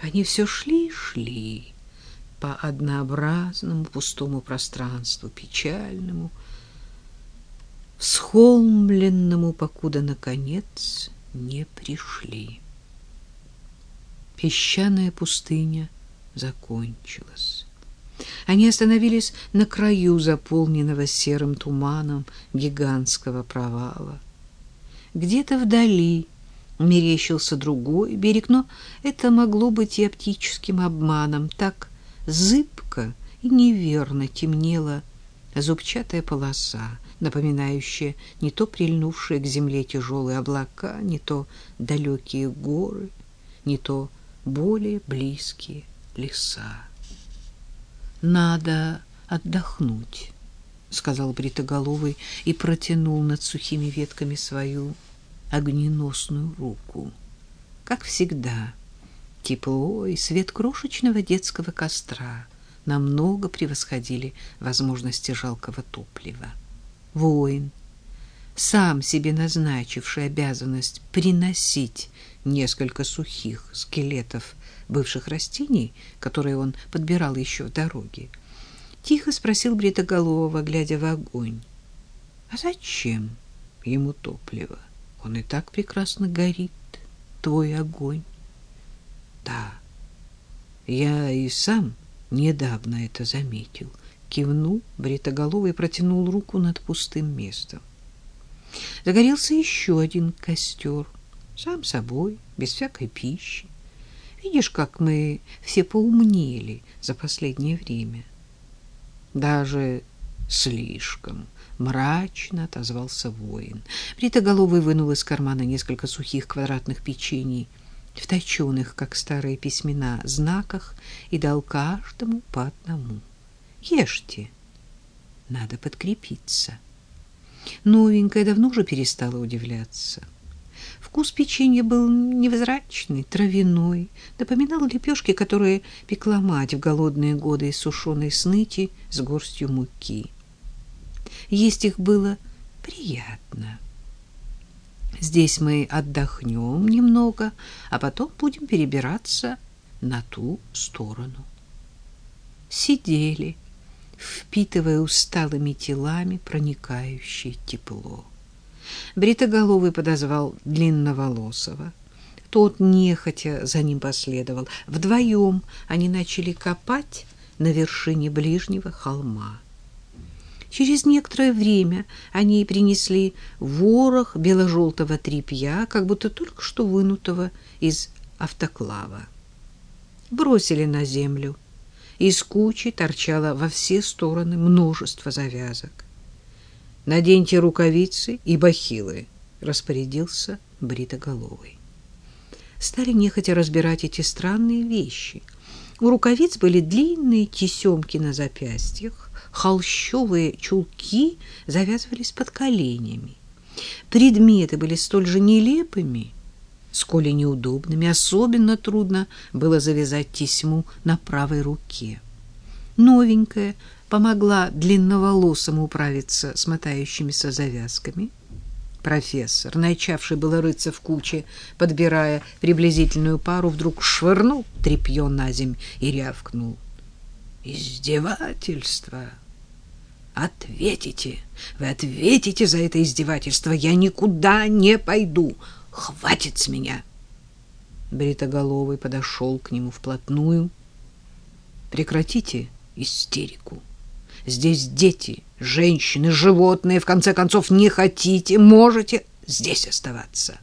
Они все шли и шли по однообразному пустому пространству, печальному, всхолмленному, покуда, наконец, не пришли. Песчаная пустыня закончилась. Они остановились на краю заполненного серым туманом гигантского провала. Где-то вдали мерещился другой берег, но это могло быть и оптическим обманом. Так зыбко и неверно темнела зубчатая полоса, напоминающая не то прильнувшие к земле тяжелые облака, не то далекие горы, не то более близкие леса. «Надо отдохнуть», — сказал бритоголовый и протянул над сухими ветками свою огненосную руку. Как всегда, тепло и свет крошечного детского костра намного превосходили возможности жалкого топлива. Воин, сам себе назначивший обязанность приносить несколько сухих скелетов бывших растений, которые он подбирал еще в дороге, тихо спросил бритоголового, глядя в огонь: «А зачем ему топливо? Он и так прекрасно горит, твой огонь». «Да, я и сам недавно это заметил», — кивнул бритоголовый и протянул руку над пустым местом. Загорелся еще один костер, сам собой, без всякой пищи. Видишь, как мы все поумнели за последнее время? Даже слишком, мрачно отозвался воин. Бритоголовый вынул из кармана несколько сухих квадратных печений, в точёных, как старые письмена, знаках, и дал каждому по одному. Ешьте, надо подкрепиться. Новенькая давно уже перестала удивляться. Вкус печенья был невзрачный, травяной, напоминал лепешки, которые пекла мать в голодные годы из сушеной сныти с горстью муки. Есть их было приятно. Здесь мы отдохнем немного, а потом будем перебираться на ту сторону. Сидели, впитывая усталыми телами проникающее тепло. Бритоголовый подозвал длинноволосого. Тот нехотя за ним последовал. Вдвоем они начали копать на вершине ближнего холма. Через некоторое время они принесли ворох бело-желтого тряпья, как будто только что вынутого из автоклава. Бросили на землю. Из кучи торчало во все стороны множество завязок. «Наденьте рукавицы и бахилы», — распорядился бритоголовый. Стали нехотя разбирать эти странные вещи. У рукавиц были длинные тесемки на запястьях, холщовые чулки завязывались под коленями. Предметы были столь же нелепыми, сколь и неудобными. Особенно трудно было завязать тесьму на правой руке. Новенькая помогла длинноволосому управиться с мотающимися завязками. Профессор, начавший было рыться в куче, подбирая приблизительную пару, вдруг швырнул тряпье на земь и рявкнул: «Издевательство! Ответите! Вы ответите за это издевательство! Я никуда не пойду! Хватит с меня!» Бритоголовый подошел к нему вплотную. «Прекратите истерику! Здесь дети, женщины, животные. В конце концов, не хотите, можете здесь оставаться».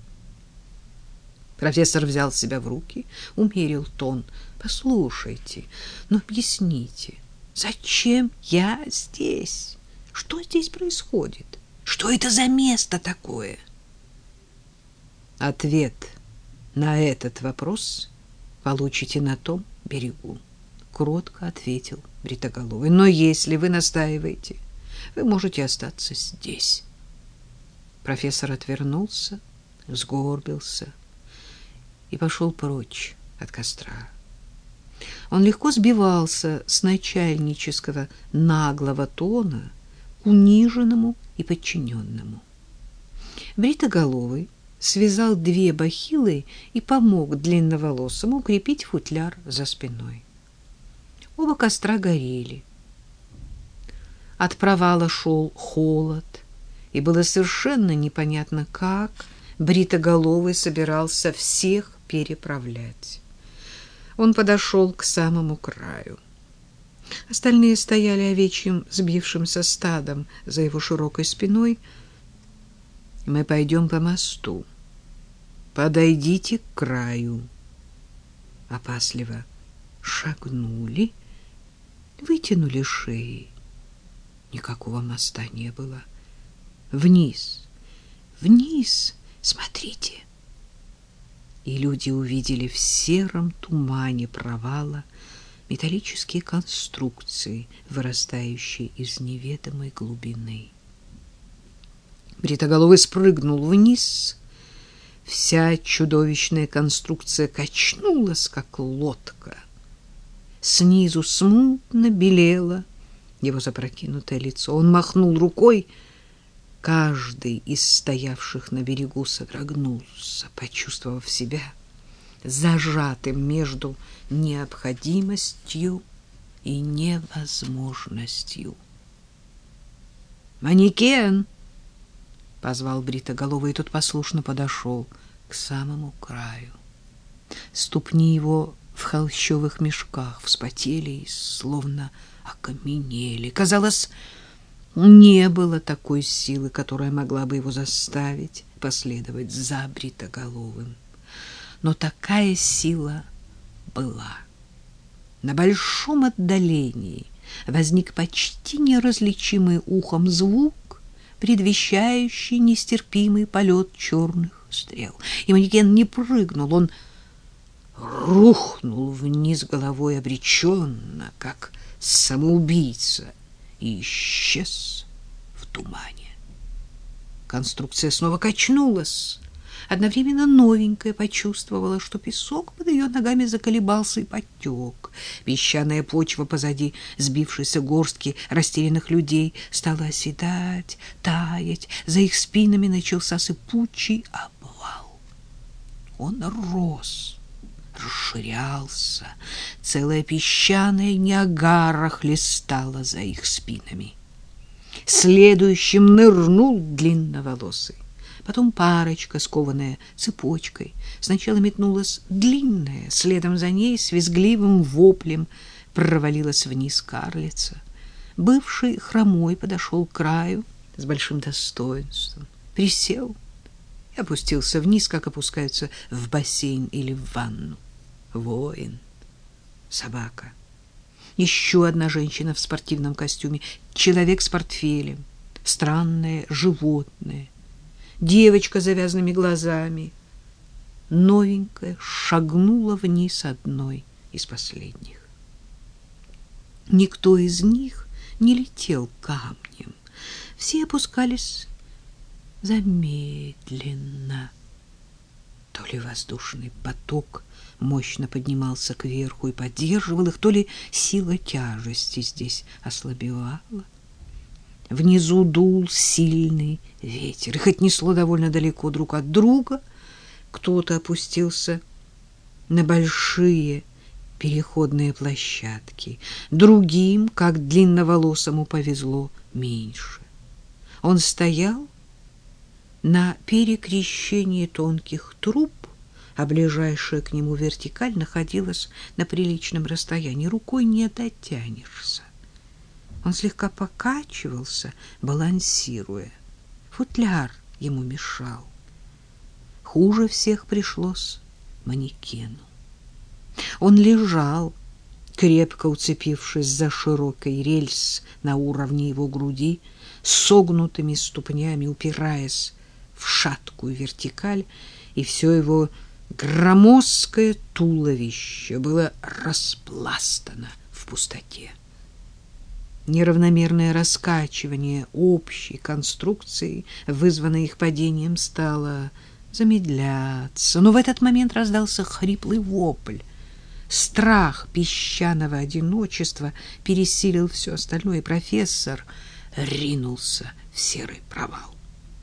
Профессор взял себя в руки, умерил тон. «Послушайте, но объясните, зачем я здесь? Что здесь происходит? Что это за место такое?» «Ответ на этот вопрос получите на том берегу», — кротко ответил бритоголовый. «Но если вы настаиваете, вы можете остаться здесь». Профессор отвернулся, сгорбился и пошел прочь от костра. Он легко сбивался с начальнического наглого тона к униженному и подчиненному. Бритоголовый связал 2 бахилы и помог длинноволосому укрепить футляр за спиной. Оба костра горели. От провала шел холод, и было совершенно непонятно, как Бритоголовый собирался всех переправлять. Он подошел к самому краю. Остальные стояли овечьим сбившимся стадом за его широкой спиной. «Мы пойдем по мосту. Подойдите к краю». Опасливо шагнули, вытянули шеи. Никакого моста не было. «Вниз, вниз, смотрите!» И люди увидели в сером тумане провала металлические конструкции, вырастающие из неведомой глубины. Бритоголовый спрыгнул вниз. Вся чудовищная конструкция качнулась, как лодка. Снизу смутно белело его запрокинутое лицо. Он махнул рукой. Каждый из стоявших на берегу содрогнулся, почувствовав себя зажатым между необходимостью и невозможностью. «Манекен!» — позвал Бритоголовый, и тот послушно подошел к самому краю. Ступни его в холщовых мешках вспотели и словно окаменели. Казалось, не было такой силы, которая могла бы его заставить последовать за Бритоголовым. Но такая сила была. На большом отдалении возник почти неразличимый ухом звук, предвещающий нестерпимый полет черных стрел. И манекен не прыгнул, он рухнул вниз головой обреченно, как самоубийца, и исчез в тумане. Конструкция снова качнулась. Одновременно новенькая почувствовала, что песок под ее ногами заколебался и потек. Песчаная почва позади сбившейся горстки растерянных людей стала оседать, таять. За их спинами начался сыпучий обвал. Он рос, расширялся. Целая песчаная Ниагара хлестала за их спинами. Следующим нырнул длинноволосый. Потом парочка, скованная цепочкой. Сначала метнулась длинная, следом за ней с визгливым воплем провалилась вниз карлица. Бывший хромой подошел к краю с большим достоинством, присел и опустился вниз, как опускаются в бассейн или в ванну. Воин, собака, еще одна женщина в спортивном костюме, человек с портфелем, странное животное, девочка с завязанными глазами. Новенькая шагнула вниз одной из последних. Никто из них не летел камнем. Все опускались замедленно. То ли воздушный поток мощно поднимался кверху и поддерживал их, то ли сила тяжести здесь ослабевала. Внизу дул сильный ветер. Их отнесло довольно далеко друг от друга. Кто-то опустился на большие переходные площадки. Другим, как длинноволосому, повезло меньше. Он стоял на перекрещении тонких труб, а ближайшая к нему вертикаль находилась на приличном расстоянии. Рукой не дотянешься. Он слегка покачивался, балансируя. Футляр ему мешал. Хуже всех пришлось манекену. Он лежал, крепко уцепившись за широкий рельс на уровне его груди, согнутыми ступнями упираясь в шаткую вертикаль, и все его громоздкое туловище было распластано в пустоте. Неравномерное раскачивание общей конструкции, вызванное их падением, стало замедляться. Но в этот момент раздался хриплый вопль. Страх песчаного одиночества пересилил все остальное, и профессор ринулся в серый провал.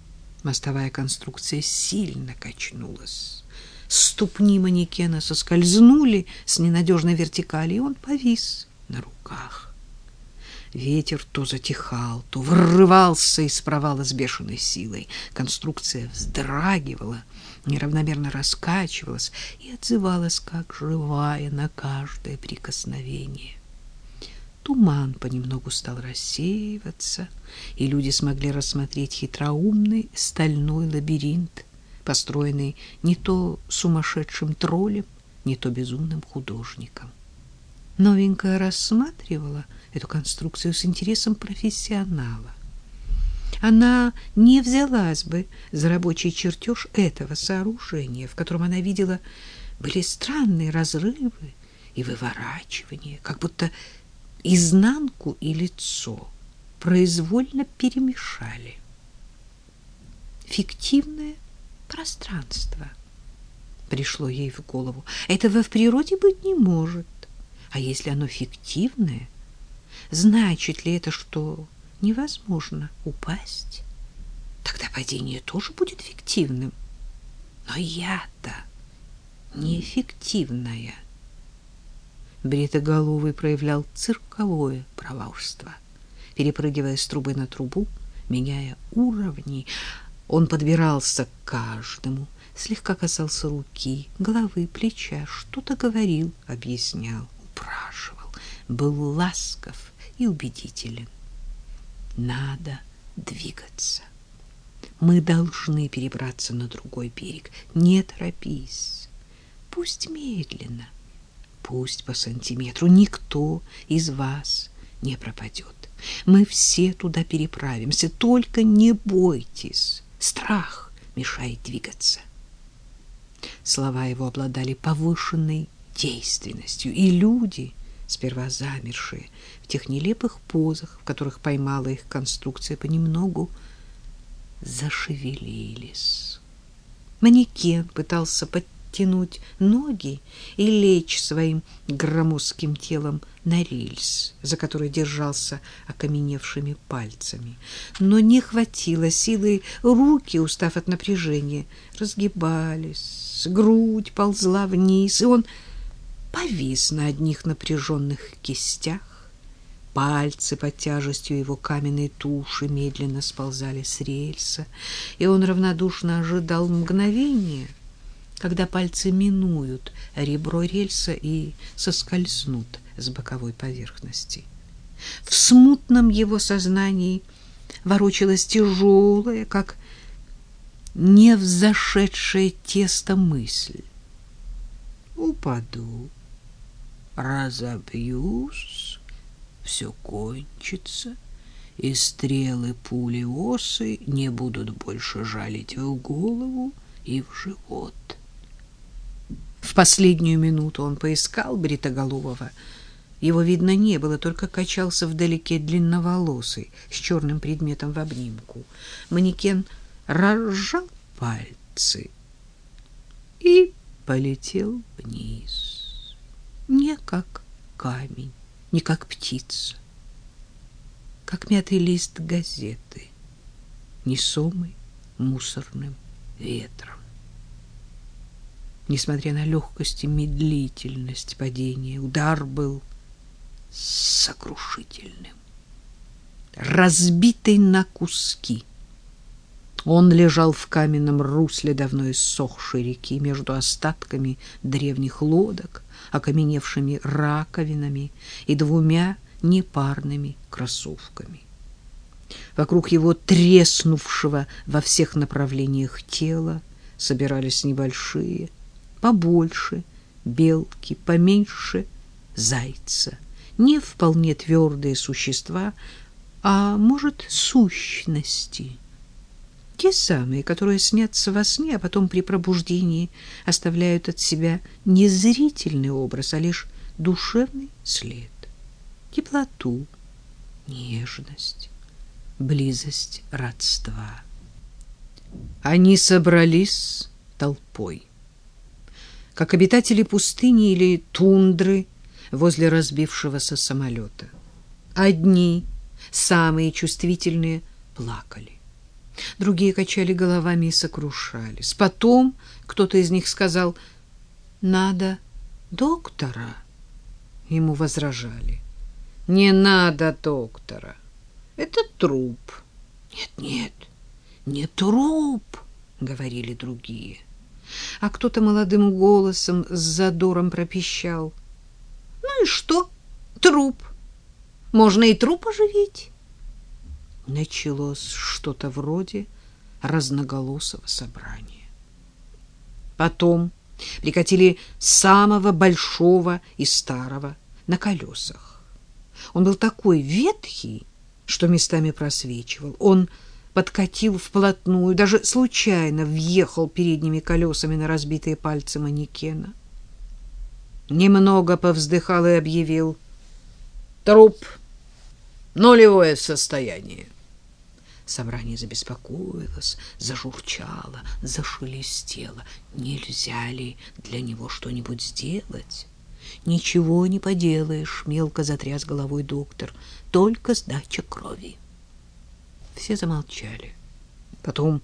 Мостовая конструкция сильно качнулась. Ступни манекена соскользнули с ненадежной вертикали, и он повис на руках. Ветер то затихал, то вырывался из провала с бешеной силой. Конструкция вздрагивала, неравномерно раскачивалась и отзывалась, как живая, на каждое прикосновение. Туман понемногу стал рассеиваться, и люди смогли рассмотреть хитроумный стальной лабиринт, построенный не то сумасшедшим троллем, не то безумным художником. Новенькая рассматривала эту конструкцию с интересом профессионала. Она не взялась бы за рабочий чертеж этого сооружения, в котором она видела были странные разрывы и выворачивания, как будто изнанку и лицо произвольно перемешали. Фиктивное пространство пришло ей в голову. Этого в природе быть не может. А если оно фиктивное, значит ли это, что невозможно упасть? Тогда падение тоже будет фиктивным. Но я-то неэффективная. Бритоголовый проявлял цирковое проворство, перепрыгивая с трубы на трубу, меняя уровни. Он подбирался к каждому, слегка касался руки, головы, плеча, что-то говорил, объяснял, упрашивал, был ласков и убедителен. Надо двигаться. Мы должны перебраться на другой берег. Не торопись. Пусть медленно, пусть по сантиметру. Никто из вас не пропадет. Мы все туда переправимся. Только не бойтесь. Страх мешает двигаться. Слова его обладали повышенной действенностью, и люди, сперва замершие в тех нелепых позах, в которых поймала их конструкция, понемногу зашевелились. Манекен пытался подтянуть ноги и лечь своим громоздким телом на рельс, за который держался окаменевшими пальцами. Но не хватило силы, руки, устав от напряжения, разгибались, грудь ползла вниз, и он повис на одних напряженных кистях. Пальцы под тяжестью его каменной туши медленно сползали с рельса, и он равнодушно ожидал мгновения, когда пальцы минуют ребро рельса и соскользнут с боковой поверхности. В смутном его сознании ворочалась тяжелая, как невзошедшее тесто мысль. Упаду, разобьюсь, все кончится, и стрелы пули осы не будут больше жалить в голову и в живот. В последнюю минуту он поискал Бритоголового. Его видно не было, только качался вдалеке длинноволосый, с черным предметом в обнимку. Манекен разжал пальцы и полетел вниз. Не как камень, не как птица, как мятый лист газеты, несомый мусорным ветром. Несмотря на легкость и медлительность падения, удар был сокрушительным. Разбитый на куски, он лежал в каменном русле давно иссохшей реки между остатками древних лодок, окаменевшими раковинами и двумя непарными кроссовками. Вокруг его треснувшего во всех направлениях тела собирались небольшие, побольше белки, поменьше зайца, не вполне твердые существа, а, может, сущности, те самые, которые снятся во сне, а потом при пробуждении оставляют от себя не зрительный образ, а лишь душевный след, теплоту, нежность, близость родства. Они собрались толпой, как обитатели пустыни или тундры возле разбившегося самолета. Одни, самые чувствительные, плакали. Другие качали головами и сокрушались. Потом кто-то из них сказал: «Надо доктора». Ему возражали: «Не надо доктора, это труп». «Нет, нет, не труп», — говорили другие. А кто-то молодым голосом с задором пропищал: «Ну и что? Труп. Можно и труп оживить». Началось что-то вроде разноголосого собрания. Потом прикатили самого большого и старого на колесах. Он был такой ветхий, что местами просвечивал. Он подкатил вплотную, даже случайно въехал передними колесами на разбитые пальцы манекена. Немного повздыхал и объявил: «Труп, нулевое состояние». Собрание забеспокоилось, зажурчало, зашелестело. Нельзя ли для него что-нибудь сделать? «Ничего не поделаешь», — мелко затряс головой доктор. «Только сдача крови». Все замолчали. Потом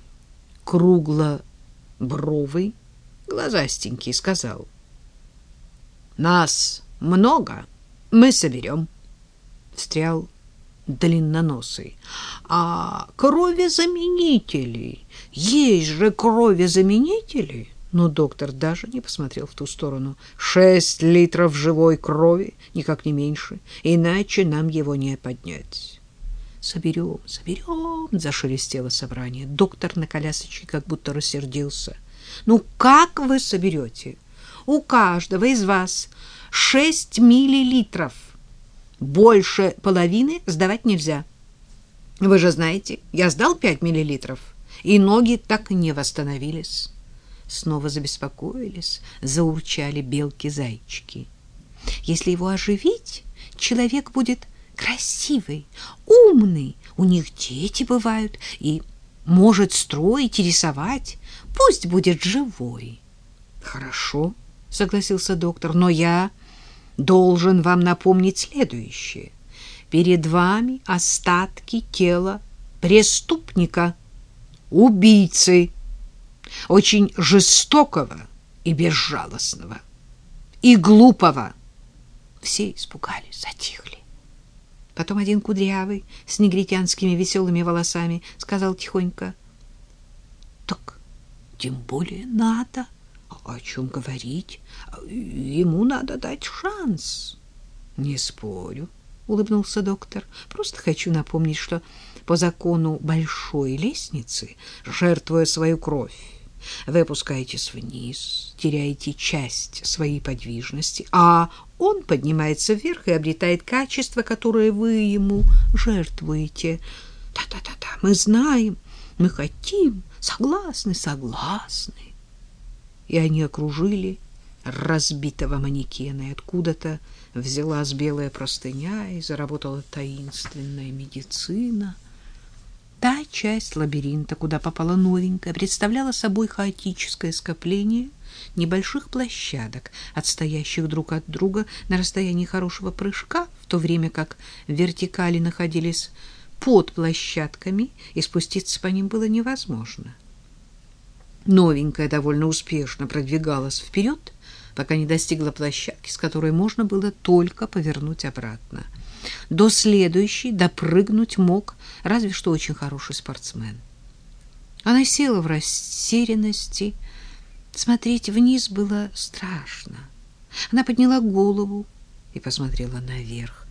круглобровый, глазастенький сказал: «Нас много, мы соберем». Встрял длинноносый: «А кровезаменители? Есть же кровезаменители!» Но доктор даже не посмотрел в ту сторону. 6 литров живой крови, никак не меньше, иначе нам его не поднять. «Соберем, соберем», — зашелестело собрание. Доктор на колясочке как будто рассердился. «Ну как вы соберете? У каждого из вас 6 миллилитров. Больше половины сдавать нельзя. Вы же знаете, я сдал 5 миллилитров, и ноги так и не восстановились». Снова забеспокоились, заурчали белки-зайчики. «Если его оживить, человек будет красивый, умный, у них дети бывают, и может строить и рисовать. Пусть будет живой». «Хорошо», — согласился доктор, — «но я должен вам напомнить следующее. Перед вами остатки тела преступника, убийцы, очень жестокого и безжалостного, и глупого». Все испугались, затихли. Потом один кудрявый с негритянскими веселыми волосами сказал тихонько: «Так тем более надо. О чем говорить? Ему надо дать шанс». «Не спорю», — улыбнулся доктор. «Просто хочу напомнить, что по закону большой лестницы, жертвуя свою кровь, вы опускаетесь вниз, теряете часть своей подвижности, а он поднимается вверх и обретает качества, которые вы ему жертвуете. Да-да-да, мы знаем, мы хотим, согласны, согласны». И они окружили разбитого манекена, и откуда-то взялась белая простыня, и заработала таинственная медицина. Та часть лабиринта, куда попала новенькая, представляла собой хаотическое скопление небольших площадок, отстоящих друг от друга на расстоянии хорошего прыжка, в то время как вертикали находились под площадками, и спуститься по ним было невозможно. Новенькая довольно успешно продвигалась вперед, пока не достигла площадки, с которой можно было только повернуть обратно. До следующей допрыгнуть мог разве что очень хороший спортсмен. Она села в растерянности. Смотреть вниз было страшно. Она подняла голову и посмотрела наверх.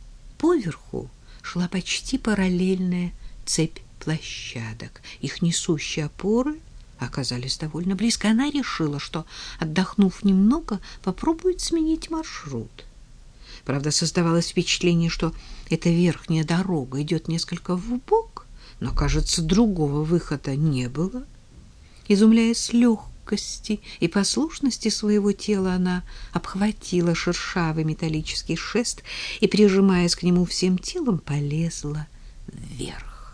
Поверху шла почти параллельная цепь площадок. Их несущие опоры оказались довольно близко. Она решила, что, отдохнув немного, попробует сменить маршрут. Правда, создавалось впечатление, что эта верхняя дорога идет несколько вбок, но, кажется, другого выхода не было. Изумляясь легкости и послушности своего тела, она обхватила шершавый металлический шест и, прижимаясь к нему всем телом, полезла вверх.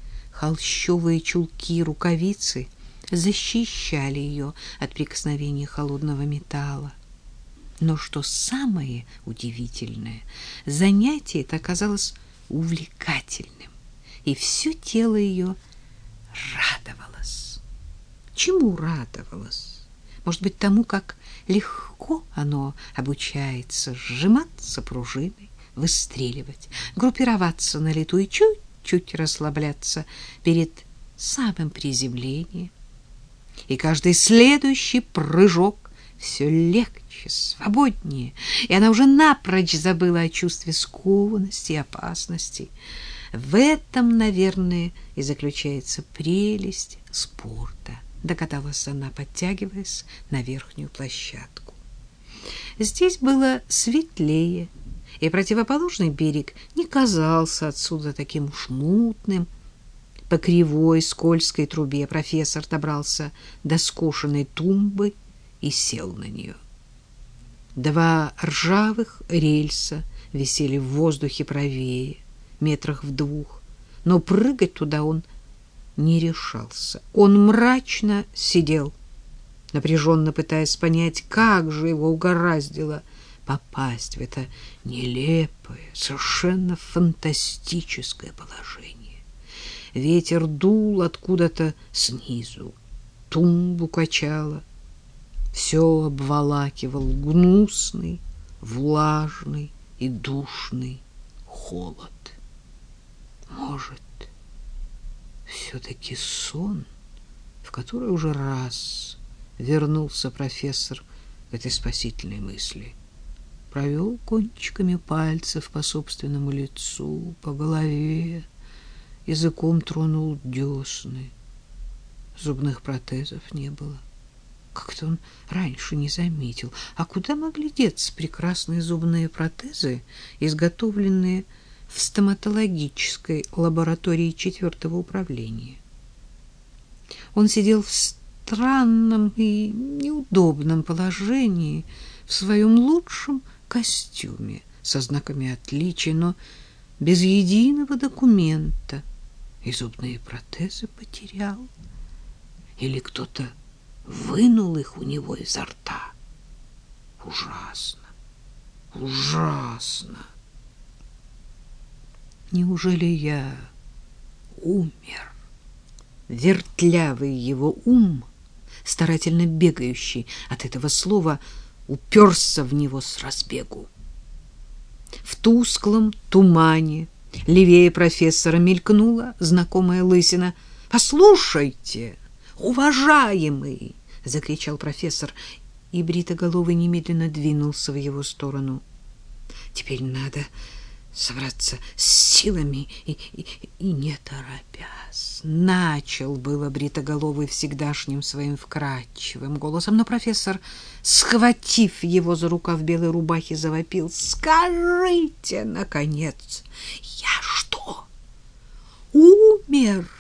Холщовые чулки и рукавицы защищали ее от прикосновения холодного металла. Но что самое удивительное, занятие это оказалось увлекательным, и все тело ее радовалась. Чему радовалась? Может быть, тому, как легко оно обучается сжиматься пружиной, выстреливать, группироваться на лету и чуть-чуть расслабляться перед самым приземлением. И каждый следующий прыжок все легче, свободнее, и она уже напрочь забыла о чувстве скованности и опасности. В этом, наверное, и заключается прелесть спорта, догадалась она, подтягиваясь на верхнюю площадку. Здесь было светлее, и противоположный берег не казался отсюда таким уж мутным. По кривой скользкой трубе профессор добрался до скошенной тумбы и сел на нее. Два ржавых рельса висели в воздухе правее, метрах в 2, но прыгать туда он не решался. Он мрачно сидел, напряженно пытаясь понять, как же его угораздило попасть в это нелепое, совершенно фантастическое положение. Ветер дул откуда-то снизу, тумбу качало, все обволакивал гнусный, влажный и душный холод. Может, все-таки сон, в который уже раз вернулся профессор к этой спасительной мысли. Провел кончиками пальцев по собственному лицу, по голове, языком тронул десны. Зубных протезов не было. Как-то он раньше не заметил. А куда могли деться прекрасные зубные протезы, изготовленные в стоматологической лаборатории 4-го управления? Он сидел в странном и неудобном положении, в своем лучшем костюме со знаками отличия, но без единого документа, и зубные протезы потерял. Или кто-то вынул их у него изо рта. Ужасно, ужасно. Неужели я умер? Вертлявый его ум, старательно бегающий от этого слова, уперся в него с разбегу. В тусклом тумане левее профессора мелькнула знакомая лысина. «Послушайте, уважаемый!» — закричал профессор, и бритоголовый немедленно двинулся в его сторону. «Теперь надо собраться с силами и не торопясь». Начал было бритоголовый всегдашним своим вкрадчивым голосом, но профессор, схватив его за рукав белой рубахи, завопил: «Скажите, наконец, я что, умер?»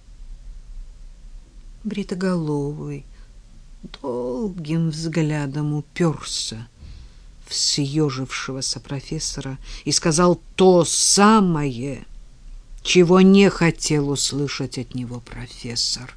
Бритоголовый долгим взглядом уперся в съежившегося профессора и сказал то самое, чего не хотел услышать от него профессор.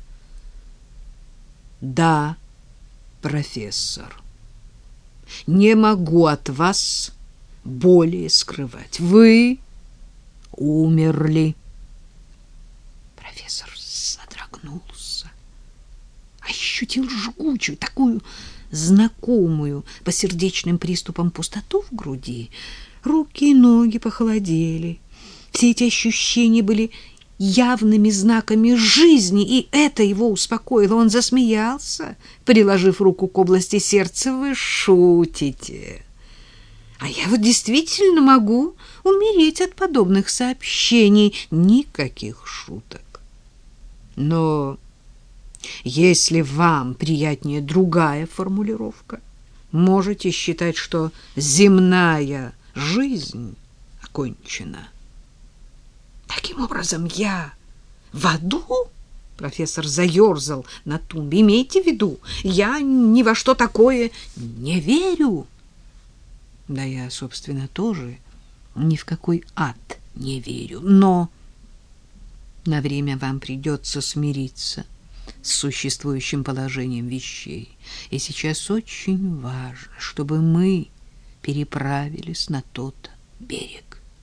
«Да, профессор, не могу от вас более скрывать. Вы умерли». Профессор содрогнулся, ощутил жгучую, такую знакомую по сердечным приступам пустоту в груди. Руки и ноги похолодели. Все эти ощущения были явными знаками жизни, и это его успокоило. Он засмеялся, приложив руку к области сердца. «Вы шутите. А я вот действительно могу умереть от подобных сообщений». Никаких шуток. Но если вам приятнее другая формулировка, можете считать, что земная жизнь окончена. Таким образом, я в аду? Профессор заерзал на тумбе. Имейте в виду, я ни во что такое не верю. Да я, собственно, тоже ни в какой ад не верю. Но на время вам придется смириться с существующим положением вещей. И сейчас очень важно, чтобы мы переправились на тот берег.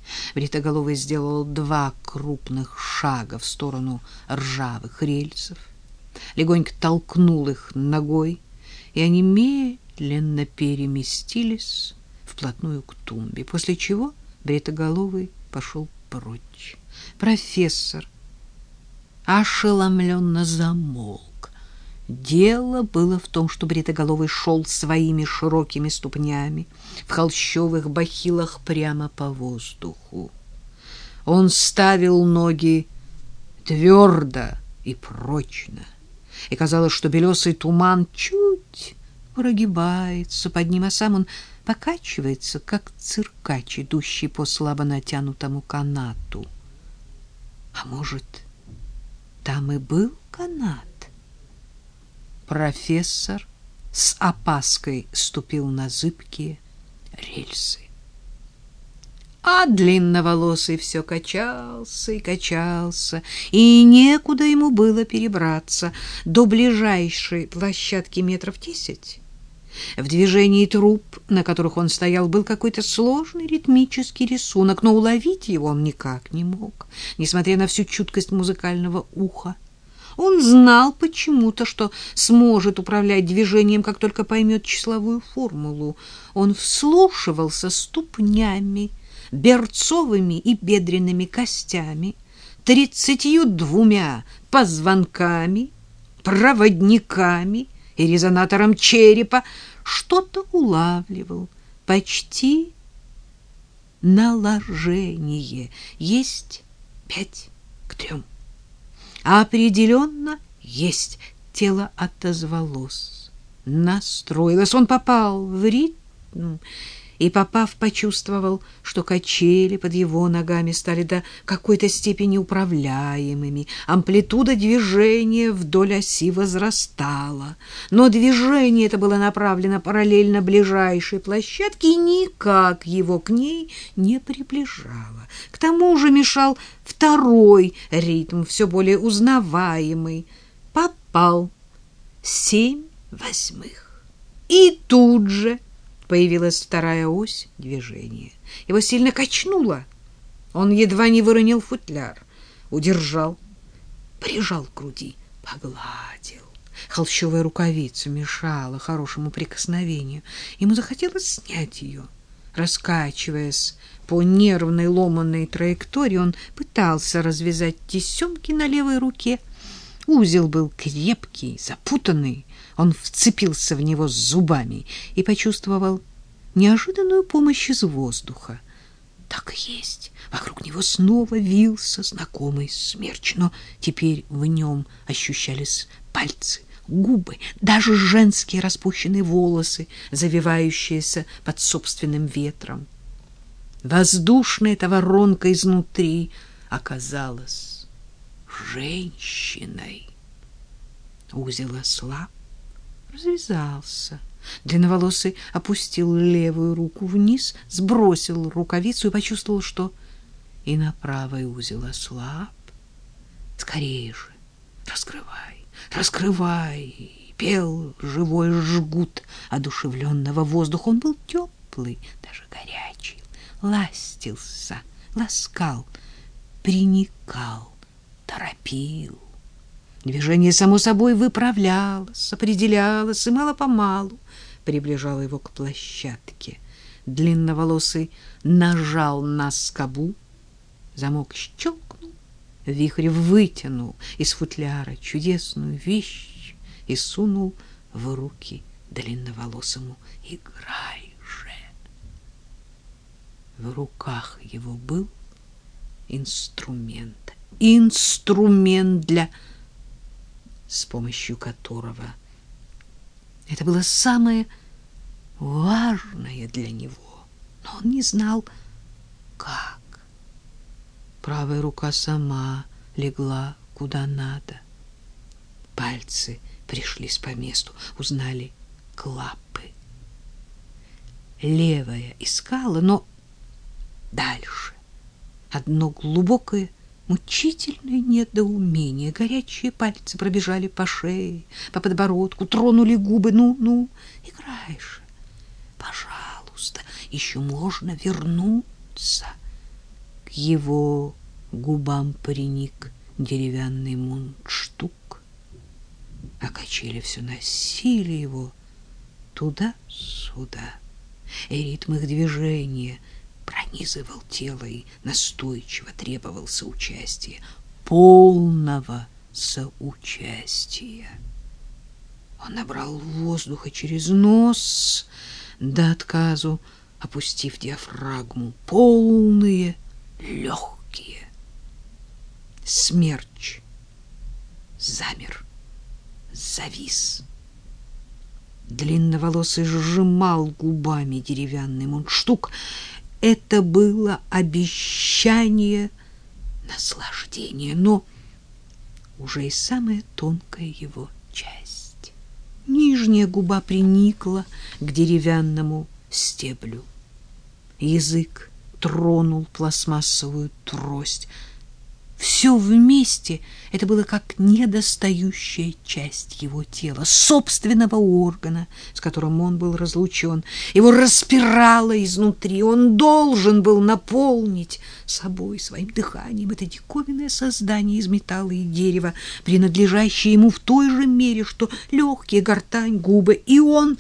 Бритоголовый сделал 2 крупных шага в сторону ржавых рельсов, легонько толкнул их ногой, и они медленно переместились вплотную к тумбе, после чего Бритоголовый пошел прочь. Профессор ошеломленно замолк. Дело было в том, что Бритоголовый шел своими широкими ступнями в холщовых бахилах прямо по воздуху. Он ставил ноги твердо и прочно, и казалось, что белесый туман чуть прогибается под ним, а сам он покачивается, как циркач, идущий по слабо натянутому канату. А может, там и был канат? Профессор с опаской ступил на зыбкие рельсы. А длинноволосый все качался и качался, и некуда ему было перебраться до ближайшей площадки 10 метров. В движении труб, на которых он стоял, был какой-то сложный ритмический рисунок, но уловить его он никак не мог, несмотря на всю чуткость музыкального уха. Он знал почему-то, что сможет управлять движением, как только поймет числовую формулу. Он вслушивался ступнями, берцовыми и бедренными костями, 32 позвонками, проводниками и резонатором черепа, что-то улавливал, почти наложение. Есть 5-3. Определенно есть. Тело отозвалось, настроилось. Он попал в ритм и, попав, почувствовал, что качели под его ногами стали до какой-то степени управляемыми. Амплитуда движения вдоль оси возрастала, но движение это было направлено параллельно ближайшей площадке и никак его к ней не приближало. К тому же мешал второй ритм, все более узнаваемый. Попал 7/8. И тут же появилась вторая ось движения. Его сильно качнуло. Он едва не выронил футляр. Удержал, прижал к груди, погладил. Холщовая рукавица мешала хорошему прикосновению. Ему захотелось снять ее. Раскачиваясь по нервной ломаной траектории, он пытался развязать тесемки на левой руке. Узел был крепкий, запутанный. Он вцепился в него зубами и почувствовал неожиданную помощь из воздуха. Так и есть. Вокруг него снова вился знакомый смерч, но теперь в нем ощущались пальцы, губы, даже женские распущенные волосы, завивающиеся под собственным ветром. Воздушная эта воронка изнутри оказалась женщиной. Узел ослаб, развязался. Длинноволосый опустил левую руку вниз, сбросил рукавицу и почувствовал, что и на правой узел ослаб. Скорее же, раскрывай, раскрывай, пел живой жгут одушевленного воздуха. Он был теплый, даже горячий, ластился, ласкал, приникал, торопил. Движение само собой выправлялось, определялось и мало-помалу приближало его к площадке. Длинноволосый нажал на скобу, замок щелкнул, вихрь вытянул из футляра чудесную вещь и сунул в руки длинноволосому. «Играй же!» В руках его был инструмент с помощью которого это было самое важное для него, но он не знал, как. Правая рука сама легла куда надо. Пальцы пришлись по месту, узнали клапы. Левая искала, но дальше одно глубокое мучительное недоумение. Горячие пальцы пробежали по шее, по подбородку, тронули губы. Ну, играй же, пожалуйста, еще можно вернуться. к его губам приник деревянный мундштук, а качели все носили его туда-сюда, и ритм их движения пронизывал тело и настойчиво требовал соучастия, полного соучастия. Он набрал воздуха через нос до отказу, опустив диафрагму, полные, легкие. Смерч замер, завис. Длинноволосый сжимал губами деревянный мундштук. Это было обещание наслаждения, но уже и самая тонкая его часть. Нижняя губа приникла к деревянному стеблю. Язык тронул пластмассовую трость. Все вместе это было как недостающая часть его тела, собственного органа, с которым он был разлучен. Его распирало изнутри. Он должен был наполнить собой, своим дыханием, это диковинное создание из металла и дерева, принадлежащее ему в той же мере, что легкие, гортань, губы. И он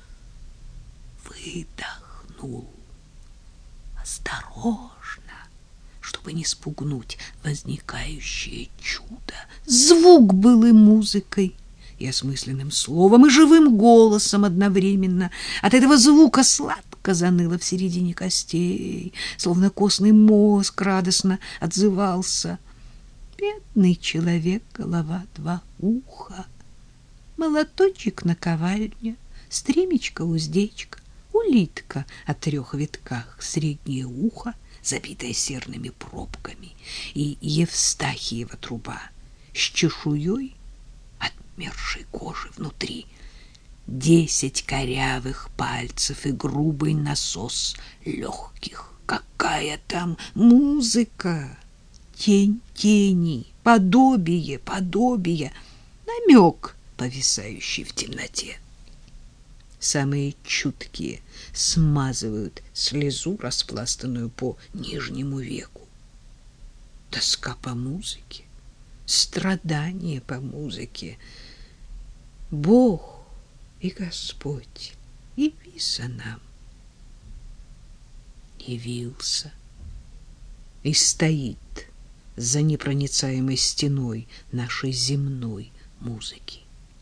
выдохнул осторожно, чтобы не спугнуть возникающее чудо. Звук был и музыкой, и осмысленным словом, и живым голосом одновременно. От этого звука сладко заныло в середине костей, словно костный мозг радостно отзывался. Бедный человек, голова, два уха, молоточек наковальня, стремечко, уздечка, улитка о 3 витках, среднее ухо, забитая серными пробками, и Евстахиева труба с чешуей отмершей кожи внутри, 10 корявых пальцев и грубый насос легких. Какая там музыка! Тень тени, подобие подобия, намек, повисающий в темноте. Самые чуткие смазывают слезу, распластанную по нижнему веку. Тоска по музыке, страдание по музыке. Бог и Господь явился нам. Явился и стоит за непроницаемой стеной нашей земной музыки.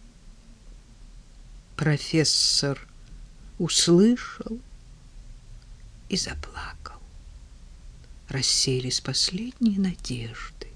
Профессор услышал и заплакал. Рассеялись последние надежды.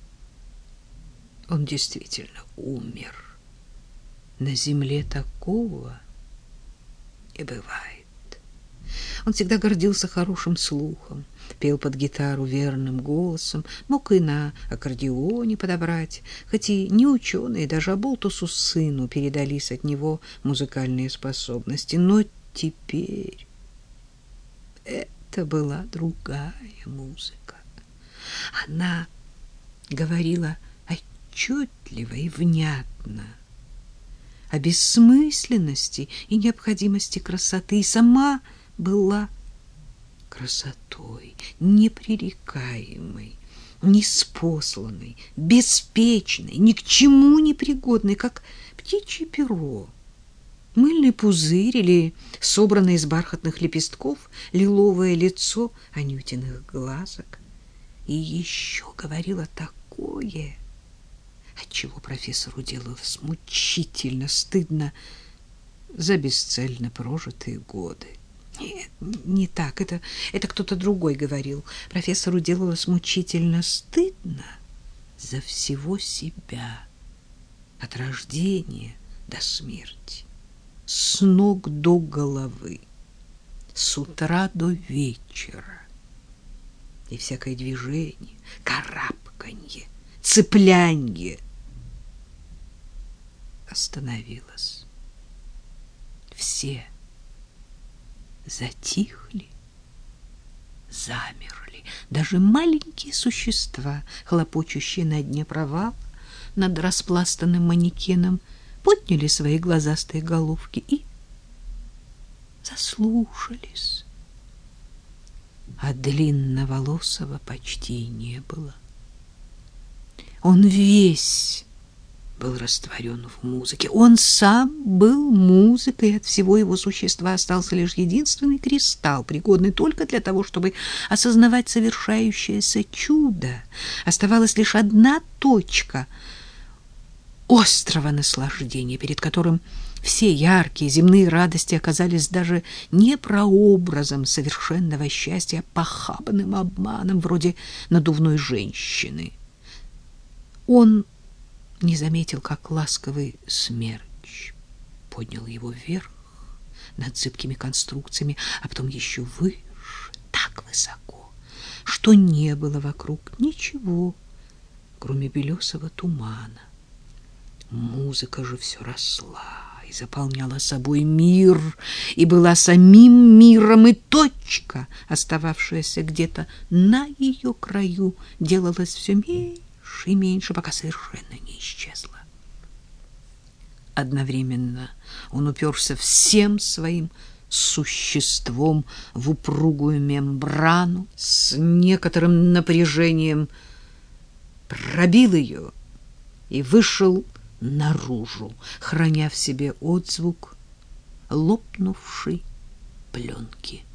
Он действительно умер. На земле такого не бывает. Он всегда гордился хорошим слухом, пел под гитару верным голосом, мог и на аккордеоне подобрать, хоть и не ученые, даже оболтусу сыну передались от него музыкальные способности. Но теперь это была другая музыка. Она говорила отчетливо и внятно о бессмысленности и необходимости красоты, и сама была красотой, непререкаемой, неспосланной, беспечной, ни к чему не пригодной, как птичье перо, мыльный пузырь или собранное из бархатных лепестков лиловое лицо Анютиных глазок. И еще говорила такое, отчего профессору делалось мучительно стыдно за бесцельно прожитые годы. Нет, не так, это кто-то другой говорил. Профессору делалось мучительно стыдно за всего себя, от рождения до смерти, с ног до головы, с утра до вечера. И всякое движение, карабканье, цеплянье остановилось. Все затихли, замерли. Даже маленькие существа, хлопочущие на дне провала, над распластанным манекеном, подняли свои глазастые головки и заслушались. а длинноволосого почти не было. Он весь был растворен в музыке. Он сам был музыкой, от всего его существа остался лишь единственный кристалл, пригодный только для того, чтобы осознавать совершающееся чудо. Оставалась лишь одна точка острого наслаждения, перед которым все яркие земные радости оказались даже не прообразом совершенного счастья, а похабным обманом, вроде надувной женщины. Он не заметил, как ласковый смерч поднял его вверх над зыбкими конструкциями, а потом еще выше, так высоко, что не было вокруг ничего, кроме белесого тумана. Музыка же все росла и заполняла собой мир, и была самим миром, и точка, остававшаяся где-то на ее краю, делалась все меньше и меньше, пока совершенно не исчезла. Одновременно он уперся всем своим существом в упругую мембрану, с некоторым напряжением пробил ее и вышел наружу, храня в себе отзвук лопнувшей пленки.